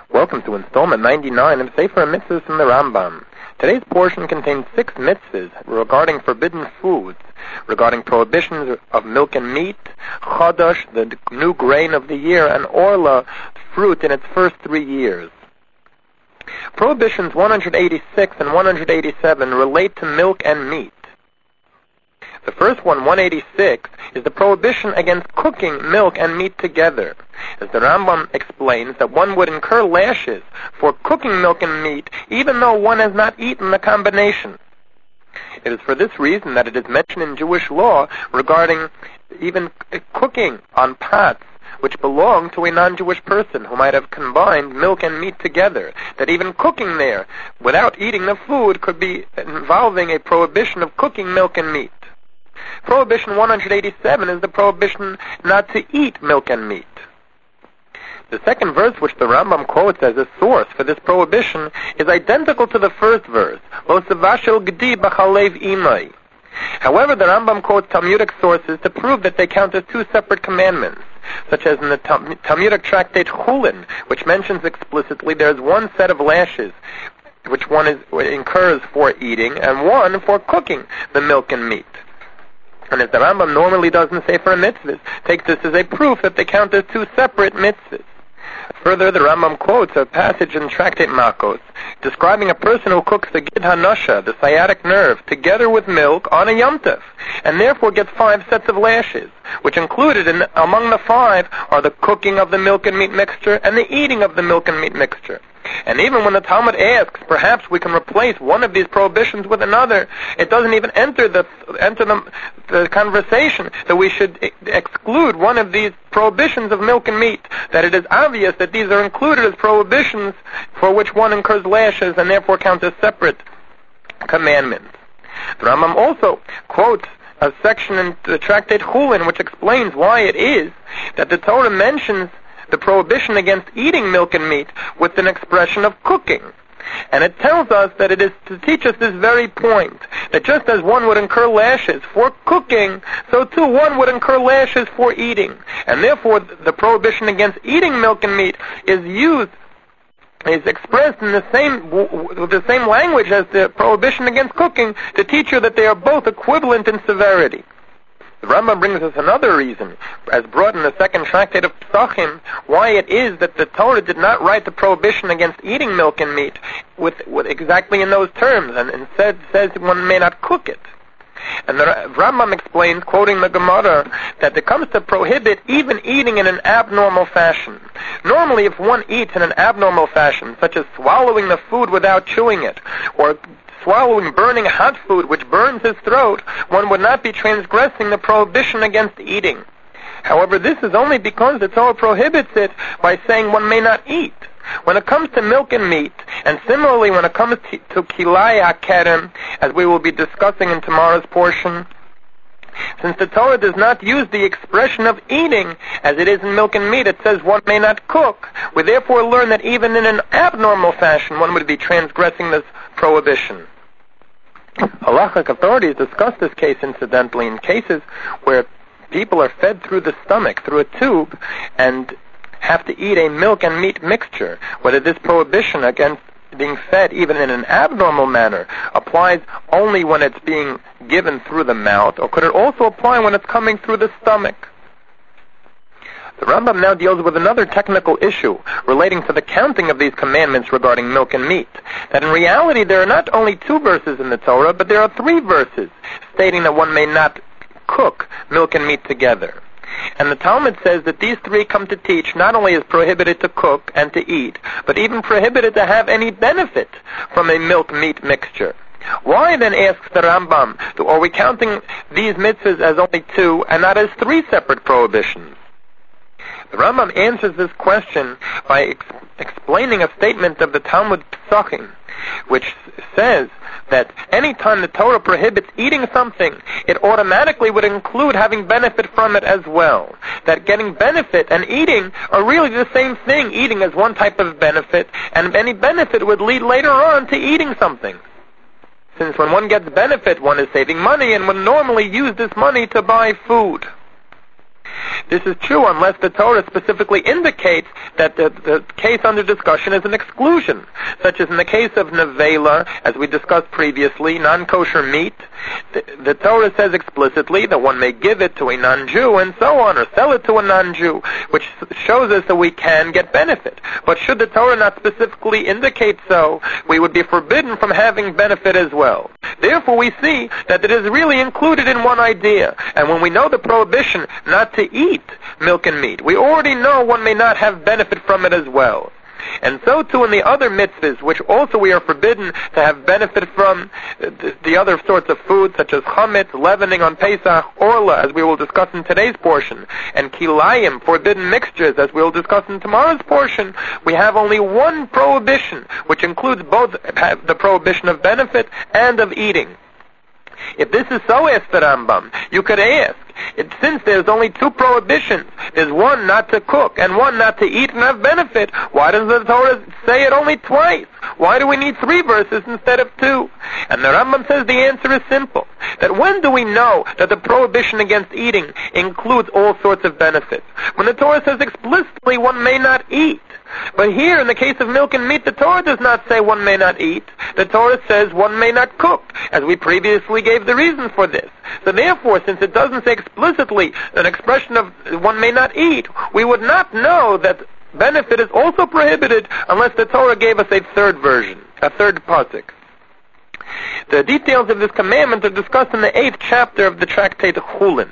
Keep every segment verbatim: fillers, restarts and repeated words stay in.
Welcome to installment ninety-nine of Sefer Mitzvahs from the Rambam. Today's portion contains six mitzvahs regarding forbidden foods, regarding prohibitions of milk and meat, Chodesh, the new grain of the year, and Orla, fruit in its first three years. Prohibitions one hundred eighty-six and one hundred eighty-seven relate to milk and meat. The first one, one eighty-six, is the prohibition against cooking milk and meat together, as the Rambam explains that one would incur lashes for cooking milk and meat even though one has not eaten the combination. It is for this reason that it is mentioned in Jewish law regarding even cooking on pots which belong to a non-Jewish person who might have combined milk and meat together, that even cooking there without eating the food could be involving a prohibition of cooking milk and meat. Prohibition one hundred eighty-seven is the prohibition not to eat milk and meat. The second verse, which the Rambam quotes as a source for this prohibition, is identical to the first verse, Lo sevashel gdi b'chalev imai. However, the Rambam quotes Talmudic sources to prove that they count as two separate commandments, such as in the Talmudic tractate Chulin, which mentions explicitly there is one set of lashes which one is, incurs for eating, and one for cooking the milk and meat. And as the Rambam normally does in Sefer Mitzvahs, takes this as a proof that they count as two separate mitzvahs. Further, the Rambam quotes a passage in Tractate Makos describing a person who cooks the Gid HaNasha, the sciatic nerve, together with milk on a Yom Tov, and therefore gets five sets of lashes, which included in, among the five are the cooking of the milk and meat mixture and the eating of the milk and meat mixture. And even when the Talmud asks, perhaps we can replace one of these prohibitions with another, it doesn't even enter the enter the, the conversation that we should exclude one of these prohibitions of milk and meat, that it is obvious that these are included as prohibitions for which one incurs lashes and therefore count as separate commandments. The Rambam also quotes a section in the Tractate Chulin which explains why it is that the Torah mentions the prohibition against eating milk and meat with an expression of cooking. And it tells us that it is to teach us this very point, that just as one would incur lashes for cooking, so too one would incur lashes for eating. And therefore the prohibition against eating milk and meat is used, is expressed in the same, with the same language as the prohibition against cooking, to teach you that they are both equivalent in severity. The Rambam brings us another reason, as brought in the second tractate of Pesachim, why it is that the Torah did not write the prohibition against eating milk and meat with, with exactly in those terms, and instead says one may not cook it. And the Rambam explains, quoting the Gemara, that it comes to prohibit even eating in an abnormal fashion. Normally, if one eats in an abnormal fashion, such as swallowing the food without chewing it, or swallowing burning hot food which burns his throat, one would not be transgressing the prohibition against eating. However, this is only because the Torah prohibits it by saying one may not eat. When it comes to milk and meat, and similarly when it comes to, to kilai hakerem, as we will be discussing in tomorrow's portion, since the Torah does not use the expression of eating as it is in milk and meat, it says one may not cook. We therefore learn that even in an abnormal fashion one would be transgressing this prohibition. Halachic authorities discuss this case incidentally in cases where people are fed through the stomach, through a tube, and have to eat a milk and meat mixture, whether this prohibition against being fed even in an abnormal manner applies only when it's being given through the mouth, or could it also apply when it's coming through the stomach? The Rambam now deals with another technical issue relating to the counting of these commandments regarding milk and meat. That in reality there are not only two verses in the Torah, but there are three verses stating that one may not cook milk and meat together. And the Talmud says that these three come to teach not only is prohibited to cook and to eat, but even prohibited to have any benefit from a milk-meat mixture. Why then, asks the Rambam, are we counting these mitzvahs as only two and not as three separate prohibitions? The Rambam answers this question by ex- explaining a statement of the Talmud Pesachim, which says that any time the Torah prohibits eating something, it automatically would include having benefit from it as well. That getting benefit and eating are really the same thing. Eating is one type of benefit, and any benefit would lead later on to eating something. Since when one gets benefit, one is saving money and would normally use this money to buy food. This is true unless the Torah specifically indicates that the, the case under discussion is an exclusion, such as in the case of nevela, as we discussed previously, non-kosher meat. The, the Torah says explicitly that one may give it to a non-Jew and so on, or sell it to a non-Jew, which shows us that we can get benefit. But should the Torah not specifically indicate so, we would be forbidden from having benefit as well. Therefore, we see that it is really included in one idea. And when we know the prohibition not to eat milk and meat, we already know one may not have benefit from it as well. And so too in the other mitzvahs, which also we are forbidden to have benefit from, the, the other sorts of food, such as chametz, leavening on Pesach, orla, as we will discuss in today's portion, and kilayim, forbidden mixtures, as we will discuss in tomorrow's portion, we have only one prohibition, which includes both the prohibition of benefit and of eating. If this is so, asked the Rambam, you could ask, it, since there's only two prohibitions, there's one not to cook and one not to eat and have benefit, why does the Torah say it only twice? Why do we need three verses instead of two? And the Rambam says the answer is simple, that when do we know that the prohibition against eating includes all sorts of benefits? When the Torah says explicitly one may not eat. But here, in the case of milk and meat, the Torah does not say one may not eat. The Torah says one may not cook, as we previously gave the reason for this. So therefore, since it doesn't say explicitly an expression of one may not eat, we would not know that benefit is also prohibited unless the Torah gave us a third version, a third pasuk. The details of this commandment are discussed in the eighth chapter of the tractate Chulin.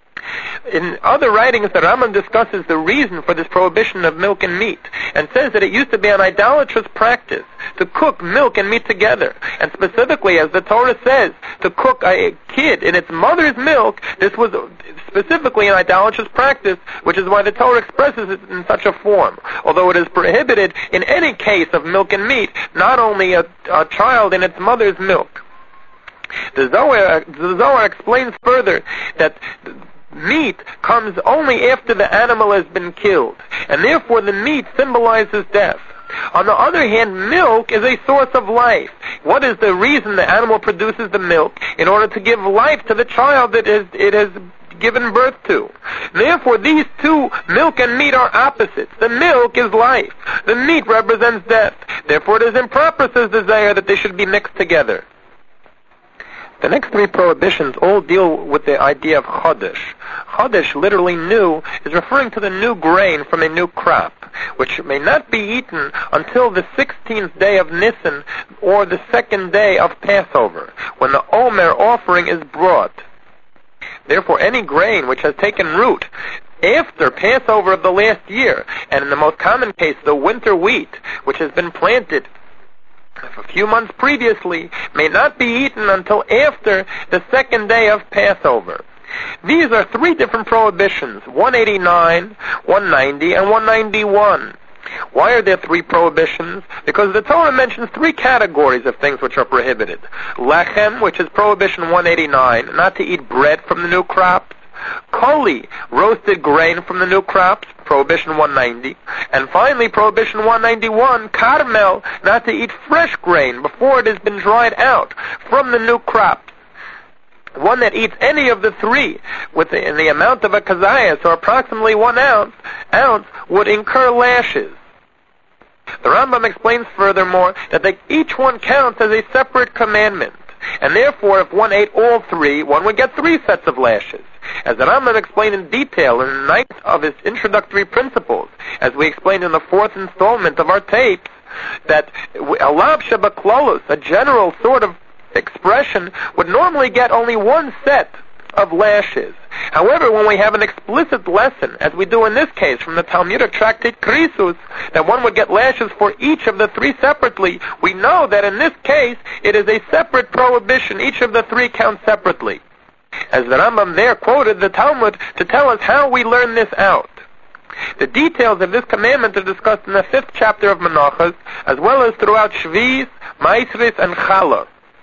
In other writings, the Rambam discusses the reason for this prohibition of milk and meat, and says that it used to be an idolatrous practice to cook milk and meat together. And specifically, as the Torah says, to cook a kid in its mother's milk, this was specifically an idolatrous practice, which is why the Torah expresses it in such a form. Although it is prohibited in any case of milk and meat, not only a, a child in its mother's milk. The Zohar, the Zohar explains further that meat comes only after the animal has been killed, and therefore the meat symbolizes death. On the other hand, milk is a source of life. What is the reason the animal produces the milk? In order to give life to the child that is, it has given birth to. Therefore, these two, milk and meat, are opposites. The milk is life. The meat represents death. Therefore, it is improper, says the Zohar, that they should be mixed together. The next three prohibitions all deal with the idea of chodesh. Chodesh, literally new, is referring to the new grain from a new crop, which may not be eaten until the sixteenth day of Nisan or the second day of Passover, when the Omer offering is brought. Therefore, any grain which has taken root after Passover of the last year, and in the most common case, the winter wheat, which has been planted a few months previously, may not be eaten until after the second day of Passover. These are three different prohibitions, one eighty-nine, one ninety, and one ninety-one. Why are there three prohibitions? Because the Torah mentions three categories of things which are prohibited. Lechem, which is prohibition one eighty-nine, not to eat bread from the new crops. Koli, roasted grain from the new crops, prohibition one ninety. And finally, prohibition one ninety-one, carmel, not to eat fresh grain before it has been dried out from the new crops. One that eats any of the three within the amount of a kazayas, or approximately one ounce, ounce, would incur lashes. The Rambam explains furthermore that they, each one counts as a separate commandment, and therefore if one ate all three, one would get three sets of lashes. As the Rambam explained in detail in the ninth of his introductory principles, as we explained in the fourth installment of our tapes, that alav shabaklolos, a general sort of expression, would normally get only one set of lashes. However, when we have an explicit lesson, as we do in this case from the Talmudic tractate Krisus, that one would get lashes for each of the three separately, we know that in this case it is a separate prohibition. Each of the three counts separately. As the Rambam there quoted the Talmud to tell us how we learn this out. The details of this commandment are discussed in the fifth chapter of Menachos, as well as throughout Shvis, Maasros, and Challah.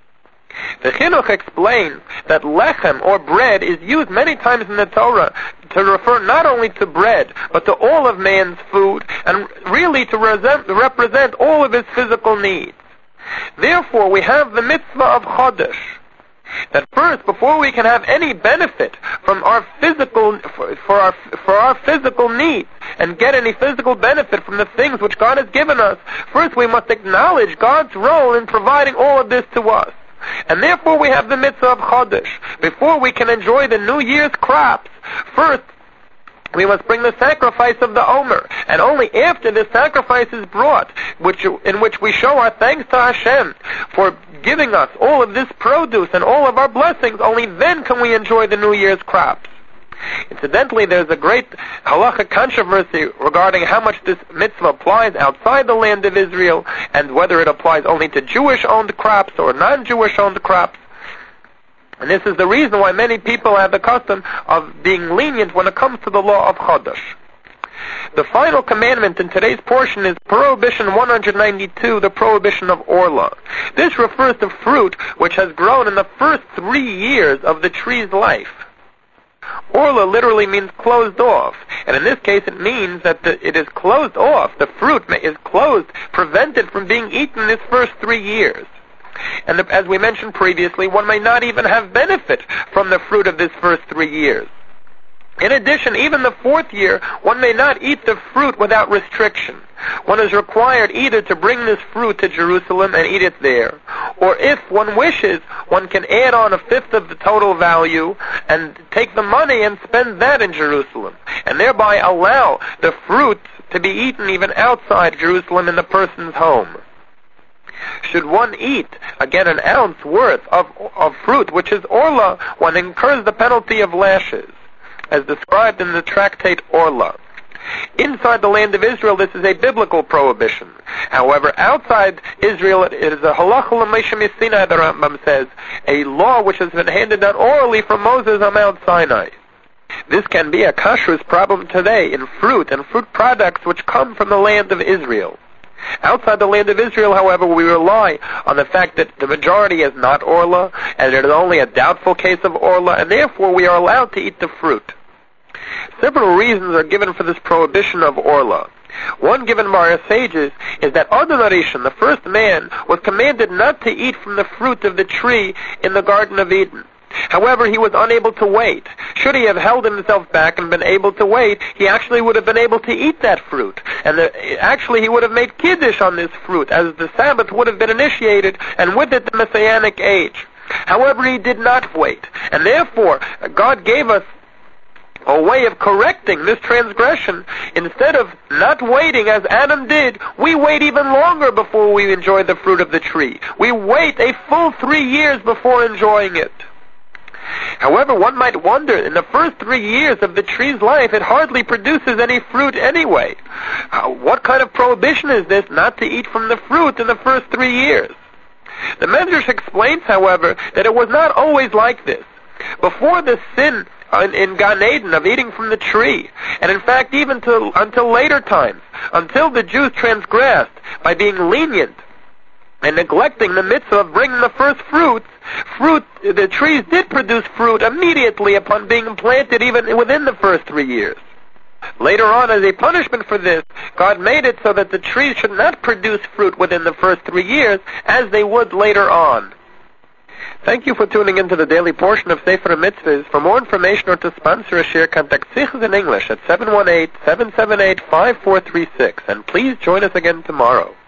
The Chinuch explains that lechem, or bread, is used many times in the Torah to refer not only to bread, but to all of man's food, and really to represent all of his physical needs. Therefore, we have the mitzvah of chodesh. that first, before we can have any benefit from our physical, for, for our for our physical needs, and get any physical benefit from the things which God has given us, first we must acknowledge God's role in providing all of this to us. And therefore we have the mitzvah of Chodesh. Before we can enjoy the New Year's crops, first we must bring the sacrifice of the Omer, and only after the sacrifice is brought, which, in which we show our thanks to Hashem for giving us all of this produce and all of our blessings, only then can we enjoy the New Year's crops. Incidentally, there's a great halachic controversy regarding how much this mitzvah applies outside the land of Israel, and whether it applies only to Jewish-owned crops or non-Jewish-owned crops. And this is the reason why many people have the custom of being lenient when it comes to the law of Chodesh. The final commandment in today's portion is Prohibition one hundred ninety-two, the prohibition of Orla. This refers to fruit which has grown in the first three years of the tree's life. Orla literally means closed off, and in this case it means that the, it is closed off. The fruit is closed, prevented from being eaten in its first three years. And the, as we mentioned previously, one may not even have benefit from the fruit of this first three years. In addition, even the fourth year, one may not eat the fruit without restriction. One is required either to bring this fruit to Jerusalem and eat it there, or if one wishes, one can add on a fifth of the total value and take the money and spend that in Jerusalem, and thereby allow the fruit to be eaten even outside Jerusalem in the person's home. Should one eat, again, an ounce worth of, of fruit, which is Orla, one incurs the penalty of lashes, as described in the tractate Orla. Inside the land of Israel, this is a biblical prohibition. However, outside Israel, it is a halacha l'Moshe Sinai, the Rambam says, a law which has been handed down orally from Moses on Mount Sinai. This can be a kashrus problem today in fruit and fruit products which come from the land of Israel. Outside the land of Israel, however, we rely on the fact that the majority is not Orla, and it is only a doubtful case of Orla, and therefore we are allowed to eat the fruit. Several reasons are given for this prohibition of Orla. One given by our sages is that Adam Arishon, the first man, was commanded not to eat from the fruit of the tree in the Garden of Eden. However, he was unable to wait. Should he have held himself back and been able to wait, he actually would have been able to eat that fruit. And the, actually he would have made Kiddush on this fruit, as the Sabbath would have been initiated, and with it the Messianic age. However, he did not wait. And therefore, God gave us a way of correcting this transgression. Instead of not waiting as Adam did, we wait even longer before we enjoy the fruit of the tree. We wait a full three years before enjoying it. However, one might wonder, in the first three years of the tree's life, it hardly produces any fruit anyway. Uh, what kind of prohibition is this, not to eat from the fruit in the first three years? The Medrash explains, however, that it was not always like this. Before the sin in, in Gan Eden of eating from the tree, and in fact even to, until later times, until the Jews transgressed by being lenient and neglecting the mitzvah of bringing the first fruits, fruit, the trees did produce fruit immediately upon being planted, even within the first three years. Later on, as a punishment for this, God made it so that the trees should not produce fruit within the first three years, as they would later on. Thank you for tuning into the daily portion of Sefer Mitzvahs. For more information or to sponsor a share, contact Sichos in English at seven one eight, seven seven eight, five four three six, and please join us again tomorrow.